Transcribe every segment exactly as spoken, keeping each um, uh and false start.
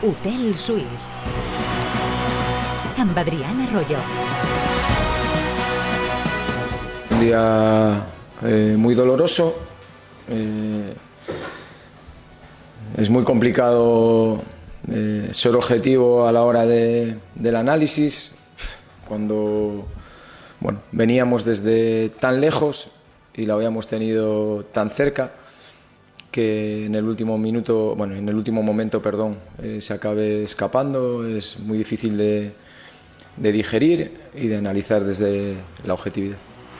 Hotel Suís. Amb Adrián Arroyo. Un día eh, muy doloroso. Eh, es muy complicado eh, ser objetivo a la hora de, del análisis. Cuando bueno, veníamos desde tan lejos y la habíamos tenido tan cerca, que en el último minuto, bueno, en el último momento, perdón, eh, se acabe escapando. Es muy difícil de, de digerir y de analizar desde la objetividad.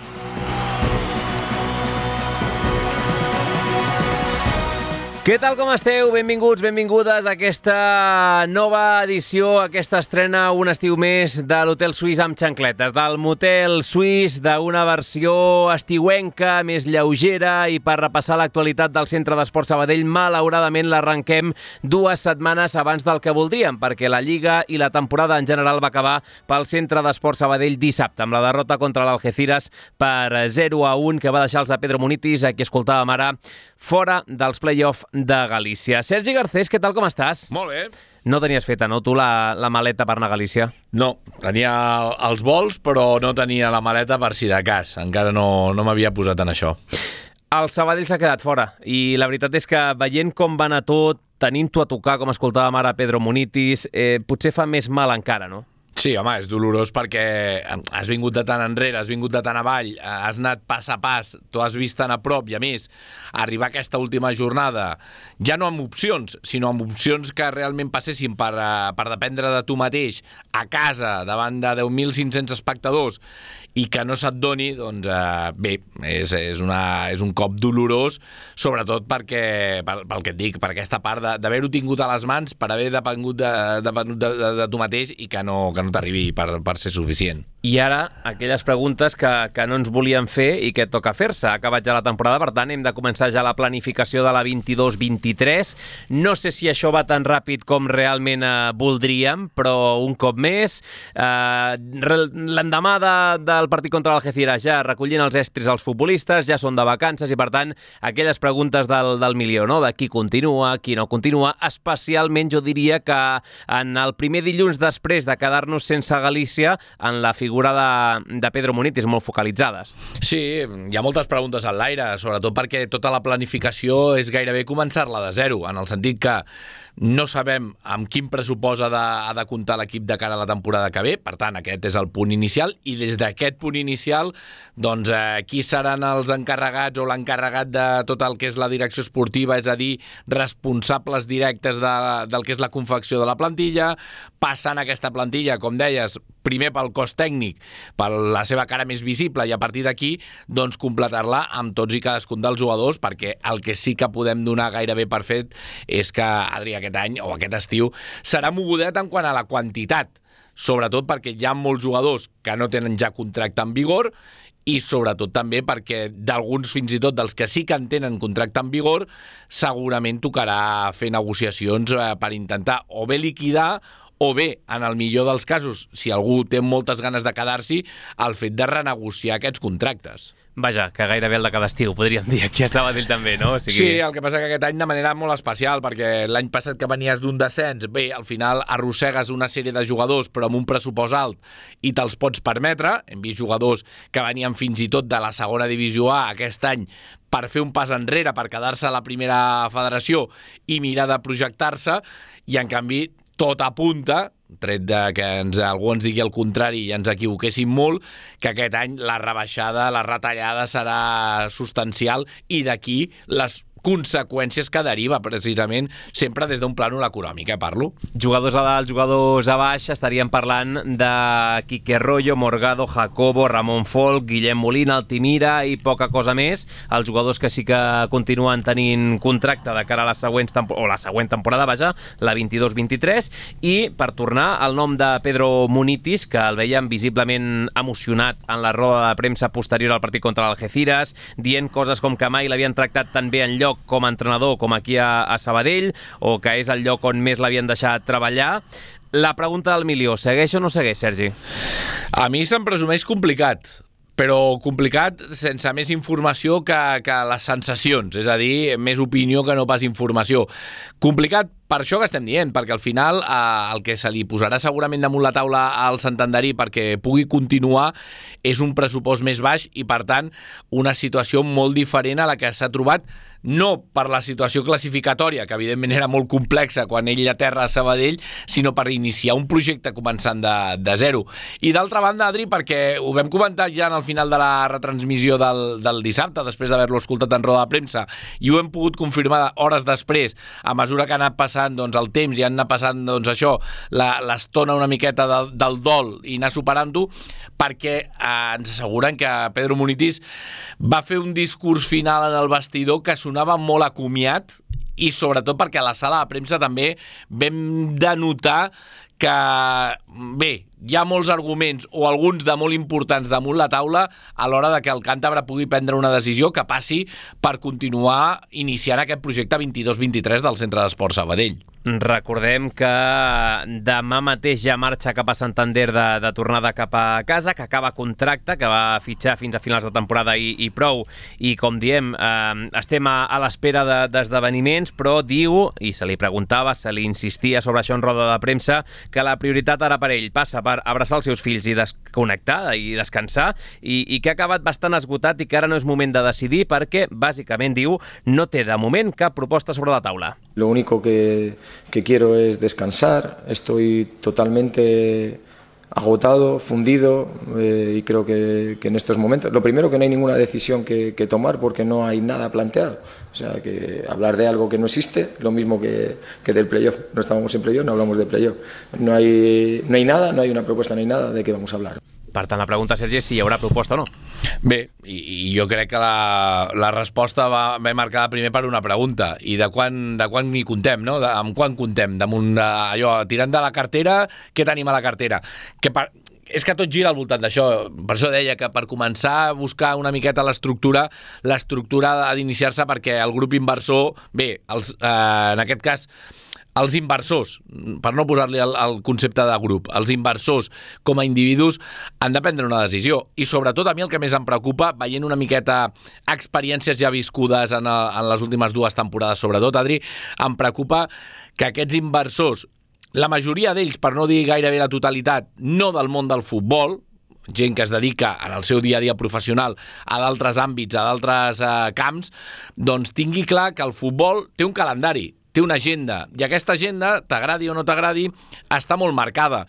Què tal, com esteu? Benvinguts, benvingudes a aquesta nova edició, aquesta estrena un estiu més de l'Hotel Suís amb xancletes, del motel suís, d'una versió estiuenca, més lleugera, i per repassar l'actualitat del Centre d'Esport Sabadell, malauradament l'arrenquem dues setmanes abans del que voldríem, perquè la Lliga i la temporada en general va acabar pel Centre d'Esport Sabadell dissabte, amb la derrota contra l'Algeciras per zero a un, que va deixar els de Pedro Munitis, a qui escoltàvem ara, fora dels play-off de Galícia. Sergi Garcés, què tal, com estàs? Molt bé. No tenies feta, no, tu, la, la maleta per anar a Galícia? No, tenia els vols, però no tenia la maleta per si de cas. Encara no, no m'havia posat en això. El Sabadell s'ha quedat fora, i la veritat és que veient com va anar tot, tenint-ho a tocar, com escoltàvem ara Pedro Munitis, eh, potser fa més mal encara, no? Sí, home, és dolorós perquè has vingut de tant enrere, has vingut de tant avall, has anat pas a pas, t'ho has vist tan a prop, i a més, arribar a aquesta última jornada, ja no amb opcions, sinó amb opcions que realment passessin per, per dependre de tu mateix, a casa, davant de deu mil cinc-cents espectadors, i que no se't doni, doncs eh, bé, és, és, una, és un cop dolorós, sobretot perquè, pel, pel que et dic, per aquesta part d'haver-ho tingut a les mans, per haver depengut de, de, de, de, de tu mateix i que no, que no t'arribi per, per ser suficient. I ara, aquelles preguntes que, que no ens volíem fer i que toca fer-se. Ha acabat ja la temporada, per tant, hem de començar ja la planificació de la vint-i-dos vint-i-tres. No sé si això va tan ràpid com realment eh, voldríem, però un cop més, eh, l'endemà de, del partit contra l'Algeciras ja recollint els estris als futbolistes, ja són de vacances i, per tant, aquelles preguntes del, del milió, no? De qui continua, qui no continua, especialment jo diria que en el primer dilluns després de quedar-nos sense Galícia, en la figura de, de Pedro Munitis, molt focalitzades. Sí, hi ha moltes preguntes en l'aire, sobretot perquè tota la planificació és gairebé començar-la de zero, en el sentit que no sabem amb quin pressupost ha de, ha de comptar l'equip de cara a la temporada que ve, per tant, aquest és el punt inicial, i des d'aquest punt inicial, doncs, eh, qui seran els encarregats o l'encarregat de tot el que és la direcció esportiva, és a dir, responsables directes de, del que és la confecció de la plantilla, passant aquesta plantilla, com deies, primer pel cos tècnic, per la seva cara més visible, i a partir d'aquí, doncs, completar-la amb tots i cadascun dels jugadors, perquè el que sí que podem donar gairebé per fet és que, Adrià, aquest any o aquest estiu serà mogudet en quant a la quantitat, sobretot perquè hi ha molts jugadors que no tenen ja contracte en vigor, i sobretot també perquè d'alguns, fins i tot dels que sí que en tenen contracte en vigor, segurament tocarà fer negociacions per intentar o bé liquidar o bé, en el millor dels casos, si algú té moltes ganes de quedar-s'hi, el fet de renegociar aquests contractes. Vaja, que gairebé el de cada estiu, podríem dir, aquí a Sabadell també, no? O sigui... Sí, el que passa que aquest any de manera molt especial, perquè l'any passat que venies d'un descens, bé, al final arrossegues una sèrie de jugadors, però amb un pressupost alt, i te'ls pots permetre. Hem vist jugadors que venien fins i tot de la segona divisió A aquest any per fer un pas enrere, per quedar-se a la primera federació i mirar de projectar-se, i en canvi tot apunta, tret de que ens, algú ens digui el contrari i ens equivoquéssim molt, que aquest any la rebaixada, la retallada serà substancial, i d'aquí les conseqüències que deriva, precisament, sempre des d'un plànol econòmic, eh, parlo. Jugadors a dalt, jugadors a baix, estaríem parlant de Quique Rollo, Morgado, Jacobo, Ramon Folk, Guillem Molina, Altimira i poca cosa més. Els jugadors que sí que continuen tenint contracte de cara a la següent, tempo- o la següent temporada, vaja, la vint-i-dos vint-i-tres, i per tornar al nom de Pedro Munitis, que el veiem visiblement emocionat en la roda de premsa posterior al partit contra l'Algeciras, dient coses com que mai l'havien tractat tan bé en lloc com a entrenador com aquí a, a Sabadell, o que és el lloc on més l'havien deixat treballar. La pregunta del milió, segueix o no segueix, Sergi? A mi se'm presumeix complicat, però complicat sense més informació que, que les sensacions, és a dir, més opinió que no pas informació. Complicat per això que estem dient, perquè al final eh, el que se li posarà segurament damunt la taula al Santanderí perquè pugui continuar és un pressupost més baix i, per tant, una situació molt diferent a la que s'ha trobat, no per la situació classificatòria, que evidentment era molt complexa quan ell aterra a Sabadell, sinó per iniciar un projecte començant de, de zero. I d'altra banda, Adri, perquè ho vam comentar ja en el final de la retransmissió del, del dissabte, després d'haver-lo escoltat en roda de premsa, i ho hem pogut confirmar hores després, a mesura que ha anat passant doncs, el temps i han anat passant doncs, això, la, l'estona una miqueta de, del dol i anar superant-ho, perquè eh, ens asseguren que Pedro Munitis va fer un discurs final en el vestidor que sonava molt acomiat i sobretot perquè a la sala de premsa també vam denotar que, bé, hi ha molts arguments o alguns de molt importants damunt la taula a l'hora de que el càntabre pugui prendre una decisió que passi per continuar iniciant aquest projecte vint-i-dos vint-i-tres del Centre d'Esports Sabadell. Recordem que demà mateix ja marxa cap a Santander de, de tornada cap a casa, que acaba contracte, que va fitxar fins a finals de temporada i, i prou, i com diem, eh, estem a, a l'espera de, d'esdeveniments, però diu, i se li preguntava, se li insistia sobre això en roda de premsa, que la prioritat ara per ell passa per abraçar els seus fills i desconnectar i descansar, i, i que ha acabat bastant esgotat i que ara no és moment de decidir perquè, bàsicament, diu, no té de moment cap proposta sobre la taula. Lo único que, que quiero es descansar, estoy totalmente agotado, fundido eh, y creo que, que en estos momentos, lo primero que no hay ninguna decisión que, que tomar porque no hay nada planteado, o sea que hablar de algo que no existe, lo mismo que, que del playoff, no estábamos en playoff, no hablamos de playoff, no hay, no hay nada, no hay una propuesta, no hay nada de qué vamos a hablar. Per tant, la pregunta, Sergi, és si hi haurà proposta o no. Bé, i, i jo crec que la, la resposta va, va marcada primer per una pregunta, i de quan, de quan n'hi contem, no? De, amb quan contem? Damunt de, allò, tirant de la cartera, què tenim a la cartera? Que per, és que tot gira al voltant d'això, per això deia que per començar a buscar una miqueta l'estructura, l'estructura ha d'iniciar-se perquè el grup inversor, bé, els, eh, en aquest cas, els inversors, per no posar-li el, el concepte de grup, els inversors com a individus han de prendre una decisió. I sobretot a mi el que més em preocupa, veient una miqueta experiències ja viscudes en, a, en les últimes dues temporades, sobretot, Adri, em preocupa que aquests inversors, la majoria d'ells, per no dir gairebé la totalitat, no del món del futbol, gent que es dedica en el seu dia a dia professional a d'altres àmbits, a d'altres eh, camps, doncs tingui clar que el futbol té un calendari, té una agenda, i aquesta agenda, t'agradi o no t'agradi, està molt marcada.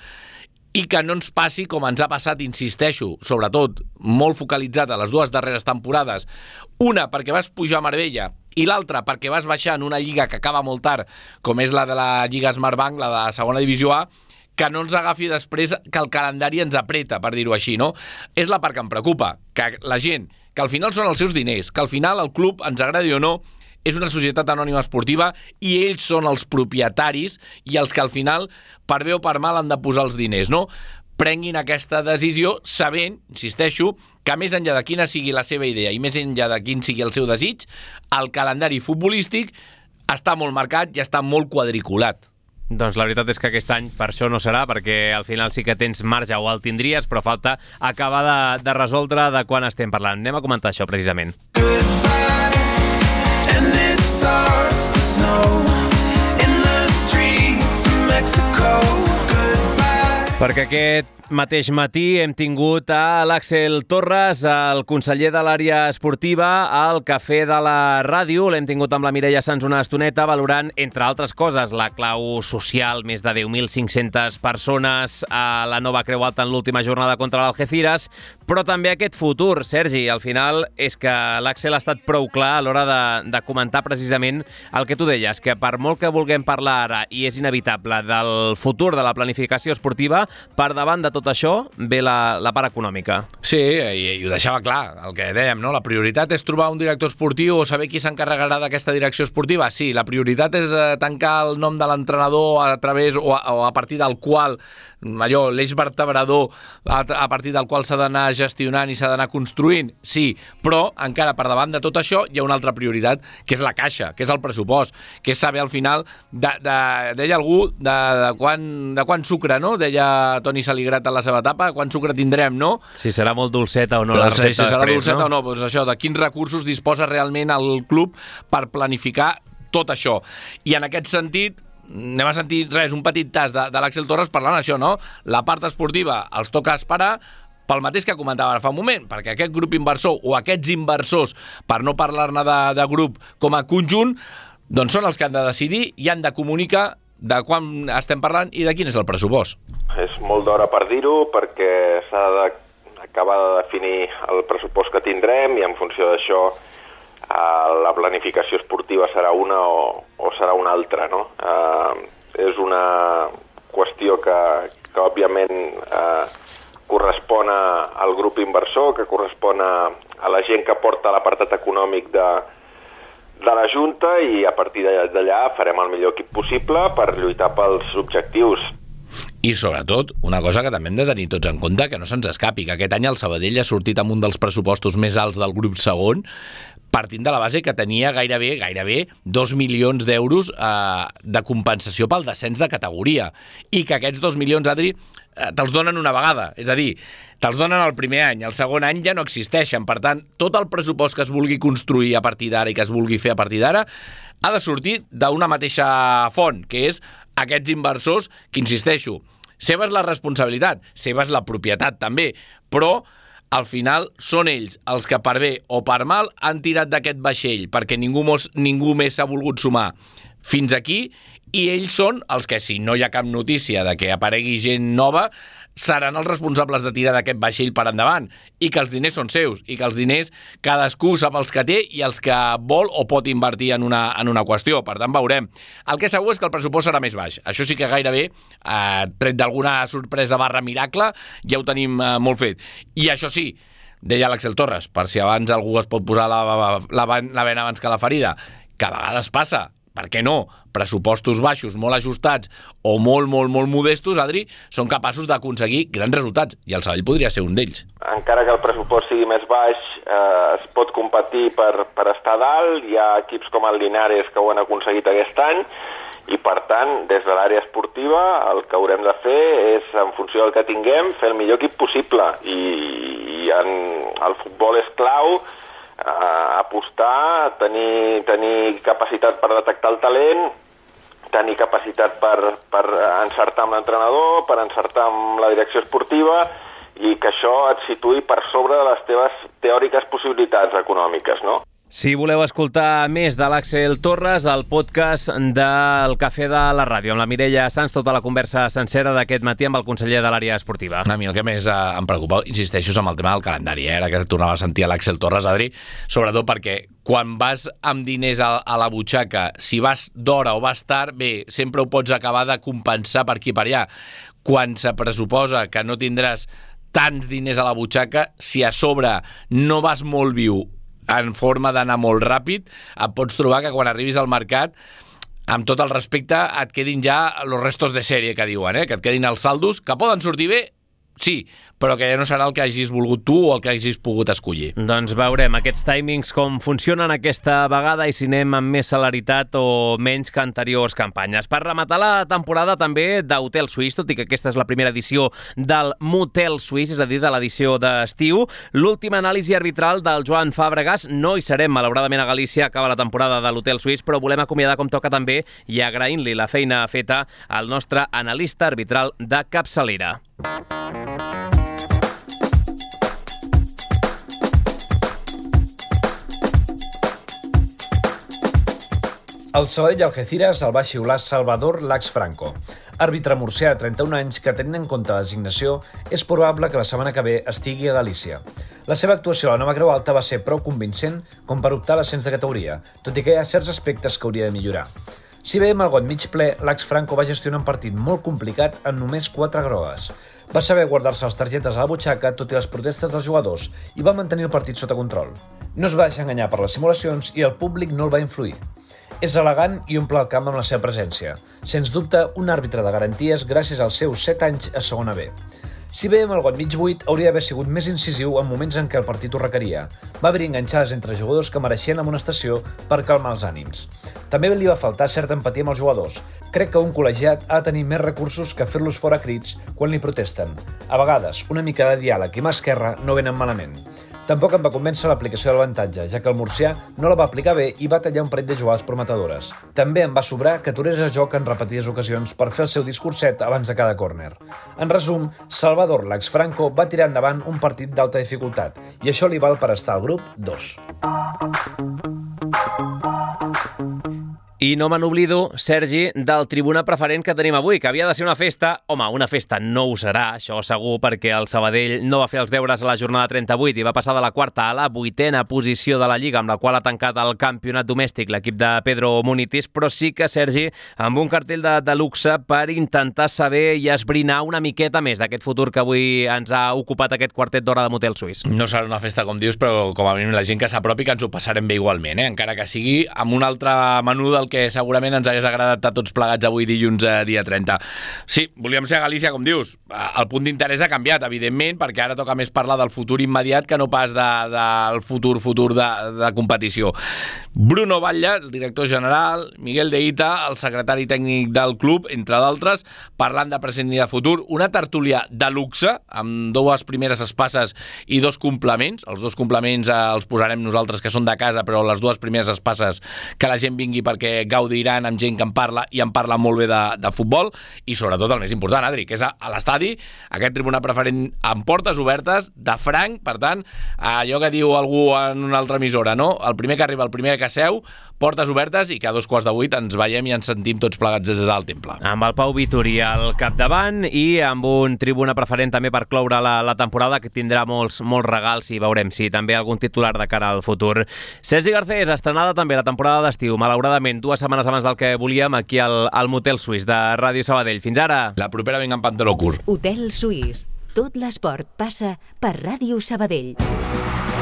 I que no ens passi com ens ha passat, insisteixo, sobretot molt focalitzat a les dues darreres temporades, una perquè vas pujar a Marbella i l'altra perquè vas baixar en una lliga que acaba molt tard, com és la de la Lliga Smartbank, la de segona divisió A, que no ens agafi després que el calendari ens apreta, per dir-ho així, no? És la part que em preocupa, que la gent, que al final són els seus diners, que al final el club, ens agradi o no, és una societat anònima esportiva i ells són els propietaris i els que al final, per bé o per mal, han de posar els diners, no? Prenguin aquesta decisió sabent, insisteixo, que més enllà de quina sigui la seva idea i més enllà de quin sigui el seu desig, el calendari futbolístic està molt marcat i està molt quadriculat. Doncs la veritat és que aquest any per això no serà, perquè al final sí que tens marge o el tindries, però falta acabar de, de resoldre de quan estem parlant. Anem a comentar això precisament. And it starts to snow in the streets of Mexico. Goodbye. Perquè aquest mateix matí hem tingut a l'Àxel Torres, el conseller de l'àrea esportiva, al Cafè de la Ràdio. L'hem tingut amb la Mireia Sans una estoneta valorant, entre altres coses, la clau social, més de deu mil cinc-centes persones a la Nova Creu Alta en l'última jornada contra l'Algeciras, però també aquest futur, Sergi. Al final és que l'Àxel ha estat prou clar a l'hora de, de comentar precisament el que tu deies, que per molt que vulguem parlar ara, i és inevitable, del futur de la planificació esportiva, per davant de tot això ve la, la part econòmica. Sí, i, i ho deixava clar, el que dèiem, no? La prioritat és trobar un director esportiu o saber qui s'encarregarà d'aquesta direcció esportiva. Sí, la prioritat és eh, tancar el nom de l'entrenador a través o a, o a partir del qual, allò, l'eix vertebrador a, a partir del qual s'ha d'anar gestionant i s'ha d'anar construint. Sí, però encara per davant de tot això hi ha una altra prioritat, que és la caixa, que és el pressupost, que és saber al final, de, de, deia algú, de, de, quan, de quan sucre, no? Deia Toni Saligrat en la seva etapa, quan sucre tindrem, no? Si serà molt dolceta o no la recepta recepta si serà després, dolceta no? o no, doncs això, de quins recursos disposa realment el club per planificar tot això. I en aquest sentit, anem a sentir res, un petit tas de, de l'Àxel Torres parlant això, no? La part esportiva els toca esperar pel mateix que comentava ara fa un moment, perquè aquest grup inversor o aquests inversors, per no parlar-ne de, de grup com a conjunt, doncs són els que han de decidir i han de comunicar de quan estem parlant i de quin és el pressupost. És molt d'hora per dir-ho, perquè s'ha d'acabar de definir el pressupost que tindrem i en funció d'això eh, la planificació esportiva serà una o, o serà una altra, no? Eh, és una qüestió que, que òbviament eh, correspon al grup inversor, que correspon a, a la gent que porta l'apartat econòmic de, de la Junta, i a partir d'allà farem el millor equip possible per lluitar pels objectius. I sobretot, una cosa que també hem de tenir tots en compte, que no se'ns escapi, que aquest any el Sabadell ha sortit amb un dels pressupostos més alts del grup segon, partint de la base que tenia gairebé gairebé dos milions d'euros eh, de compensació pel descens de categoria, i que aquests dos milions, Adri, eh, te'ls donen una vegada, és a dir, te'ls donen el primer any, el segon any ja no existeixen. Per tant, tot el pressupost que es vulgui construir a partir d'ara i que es vulgui fer a partir d'ara ha de sortir d'una mateixa font, que és aquests inversors, que insisteixo, seva és la responsabilitat, seva és la propietat també, però al final són ells els que per bé o per mal han tirat d'aquest vaixell perquè ningú, mos, ningú més s'ha volgut sumar fins aquí, i ells són els que, si no hi ha cap notícia de que aparegui gent nova, seran els responsables de tirar d'aquest vaixell per endavant, i que els diners són seus, i que els diners cadascú sap els que té i els que vol o pot invertir en una, en una qüestió. Per tant, veurem. El que segur és que el pressupost serà més baix. Això sí que gairebé, eh, tret d'alguna sorpresa barra miracle, ja ho tenim eh, molt fet. I això sí, deia l'Àxel Torres, per si abans algú es pot posar la, la, la, la vena abans que la ferida, que a vegades passa, per què no? Pressupostos baixos, molt ajustats o molt, molt, molt modestos, Adri, són capaços d'aconseguir grans resultats, i el Sabadell podria ser un d'ells. Encara que el pressupost sigui més baix, eh, es pot competir per, per estar dalt. Hi ha equips com el Linares que ho han aconseguit aquest any, i per tant, des de l'àrea esportiva, el que haurem de fer és, en funció del que tinguem, fer el millor equip possible, i, i en, el futbol és clau. Uh, apostar, tenir, tenir capacitat per detectar el talent, tenir capacitat per, per encertar amb l'entrenador, per encertar amb la direcció esportiva, i que això et situï per sobre de les teves teòriques possibilitats econòmiques, no? Si voleu escoltar més de l'Àxel Torres, el podcast del Cafè de la Ràdio, amb la Mireia Sans, tota la conversa sencera d'aquest matí amb el conseller de l'àrea esportiva. A mi el que més eh, em preocupa, insisteixo, és amb el tema del calendari, eh? Ara que tornava a sentir a l'Àxel Torres, Adri, sobretot perquè quan vas amb diners a, a la butxaca, si vas d'hora o vas tard, bé, sempre ho pots acabar de compensar per aquí i per allà. Quan se pressuposa que no tindràs tants diners a la butxaca, si a sobre no vas molt viu, en forma d'anar molt ràpid, et pots trobar que quan arribis al mercat, amb tot el respecte, et quedin ja los restos de sèrie, que diuen, eh? Que et quedin els saldos, que poden sortir bé, sí, però que ja no serà el que hagis volgut tu o el que hagis pogut escollir. Doncs veurem aquests timings com funcionen aquesta vegada i si anem amb més celeritat o menys que anteriors campanyes. Per rematar la temporada també d'Hotel Suís, tot i que aquesta és la primera edició del Motel Suís, és a dir, de l'edició d'estiu, l'última anàlisi arbitral del Joan Fàbregas. No hi serem, malauradament, a Galícia, acaba la temporada de l'Hotel Suís, però volem acomiadar com toca també i agraint-li la feina feta al nostre analista arbitral de capçalera. El Sabadell Algeciras el va xiular Salvador Lax Franco, àrbitre murcià de trenta-un anys que, tenint en compte la designació, és probable que la setmana que ve estigui a Galícia. La seva actuació a la nova Creu Alta va ser prou convincent com per optar a l'ascens de categoria, tot i que hi ha certs aspectes que hauria de millorar. Si bé amb el got mig ple, Lax Franco va gestionar un partit molt complicat en només quatre grogues. Va saber guardar-se les targetes a la butxaca tot i les protestes dels jugadors i va mantenir el partit sota control. No es va deixar enganyar per les simulacions i el públic no el va influir. És elegant i omple el camp amb la seva presència. Sens dubte, un àrbitre de garanties gràcies als seus set anys a segona B. Si bé amb el got mig buit, hauria d'haver sigut més incisiu en moments en què el partit ho requeria. Va haver enganxades entre jugadors que mereixien amonestació per calmar els ànims. També li va faltar certa empatia amb els jugadors. Crec que un col·legiat ha de tenir més recursos que fer-los fora crits quan li protesten. A vegades, una mica de diàleg i mà esquerra no venen malament. Tampoc em va convèncer l'aplicació de l'avantatge, ja que el murcià no la va aplicar bé i va tallar un parell de jugades prometedores. També em va sobrar que aturés el joc en repetides ocasions per fer el seu discurset abans de cada córner. En resum, Salvador Lax Franco va tirar endavant un partit d'alta dificultat i això li val per estar al grup dos. I no me n'oblido, Sergi, del tribuna preferent que tenim avui, que havia de ser una festa. Home, una festa no ho serà, això segur, perquè el Sabadell no va fer els deures a la jornada trenta-vuit i va passar de la quarta a la vuitena posició de la Lliga, amb la qual ha tancat el campionat domèstic l'equip de Pedro Munitis, però sí que, Sergi, amb un cartell de, de luxe per intentar saber i esbrinar una miqueta més d'aquest futur que avui ens ha ocupat aquest quartet d'hora de Motel Suís. No serà una festa, com dius, però com a mínim la gent que s'apropi que ens ho passarem bé igualment, eh? Encara que sigui amb un altre menú del que segurament ens hagués agradat a tots plegats avui dilluns eh, dia trenta. Sí, volíem ser a Galícia, com dius. El punt d'interès ha canviat, evidentment, perquè ara toca més parlar del futur immediat que no pas de, del futur futur de, de competició. Bruno Batlle, el director general, Miguel de Ita, el secretari tècnic del club, entre d'altres, parlant de present i de futur. Una tertúlia de luxe, amb dues primeres espasses i dos complements. Els dos complements eh, els posarem nosaltres, que són de casa, però les dues primeres espasses que la gent vingui perquè gaudiran amb gent que en parla i en parla molt bé de, de futbol, i sobretot el més important, Adri, que és a, a l'estadi, aquest tribuna preferent amb portes obertes, de franc, per tant, allò que diu algú en una altra emissora, no? El primer que arriba, el primer que seu, portes obertes, i que a dos quarts de vuit ens veiem i ens sentim tots plegats des del temple. Amb el Pau Vitori al capdavant i amb un tribuna preferent també per cloure la, la temporada, que tindrà molts, molts regals i veurem si també algun titular de cara al futur. Sergi Garcés, estrenada també la temporada d'estiu, malauradament dues setmanes abans del que volíem, aquí al, al Motel Suís de Ràdio Sabadell. Fins ara! La propera vinga en pantaló curt. Hotel Suís. Tot l'esport passa per Ràdio Sabadell.